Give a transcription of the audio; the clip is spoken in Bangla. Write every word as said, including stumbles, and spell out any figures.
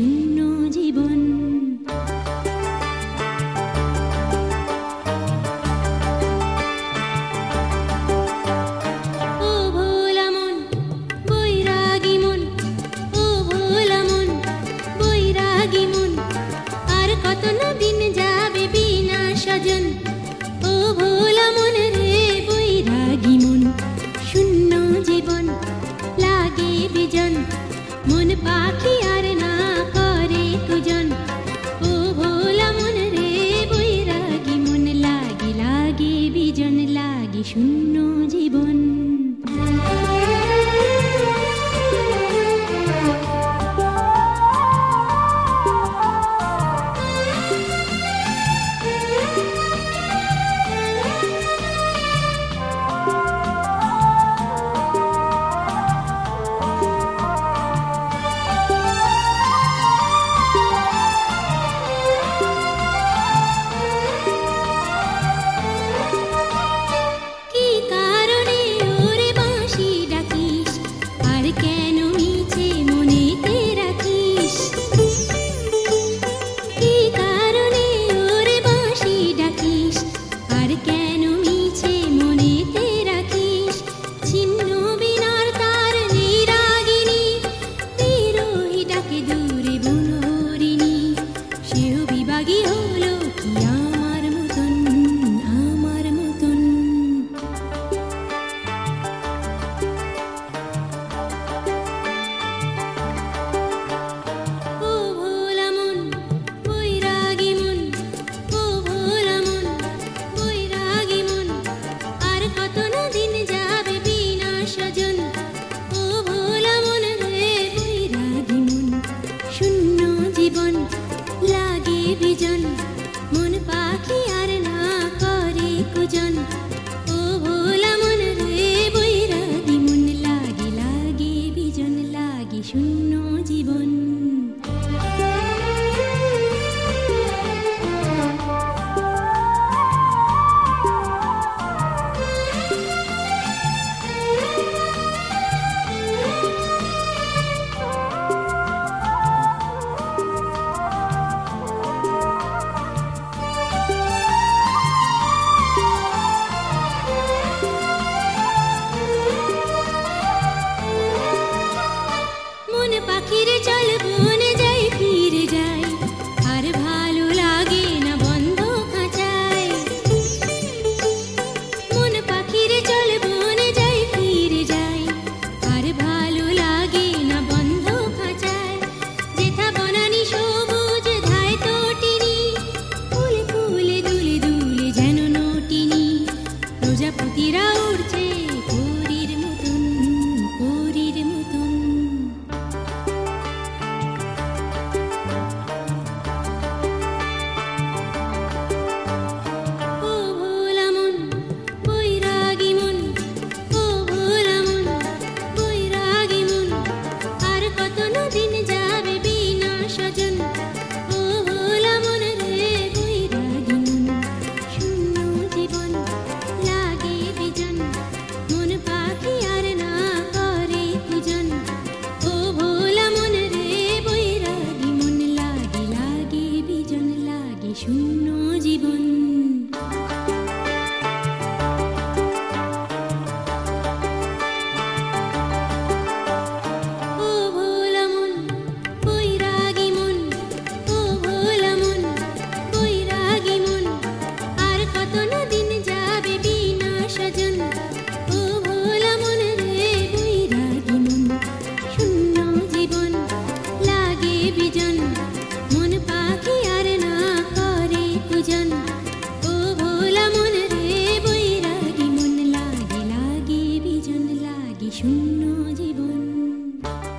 শূন্য জীবন। ও ভোলা মন বৈরাগী মন, ও ভোলা মন বৈরাগী মন, আর কত না দিন যাবে বিনা স্বজন। ও ভোলা মন রে বৈরাগী মন, শূন্য জীবন লাগে বিজন, মন পাখি আর না করে কুজন। ও ভোলা মন রে বৈরাগী মন, লাগে লাগে বিজন, লাগে শূন্য জীবন। মন পাখি আর না করে কুজন। ও ভোলা মন রে বৈরাগী মন, লাগে লাগে বিজন, লাগে শূন্য জীবন। পাখিরে চল বনে যাই ফিরে যাই, আর ভালো লাগে না বন্ধ খাঁচায়। মন পাখিরে চল বনে যাই ফিরে যাই, আর ভালো লাগে না বন্ধ খাঁচায়। যেথা বনানি সবুজ ধায় তটিনি, ফুলে ফুলে দুলে দুলে যেন নটিনি, প্রজাপতিরা উড়ছে পরীর মতন, পরীর মতন। শূন্য জীবন। ও ভোলা মন বৈরাগী মন, ও ভোলা মন বৈরাগী মন, আর কত না দিন যাবে বিনা স্বজন। ও ভোলা মন রে বৈরাগী মন, শূন্য জীবন লাগে বিজন, মন পাখি আর না করে কুজন। ও ভোলা মন রে বৈরাগী মন, লাগে লাগে বিজন, লাগে শূন্য জীবন।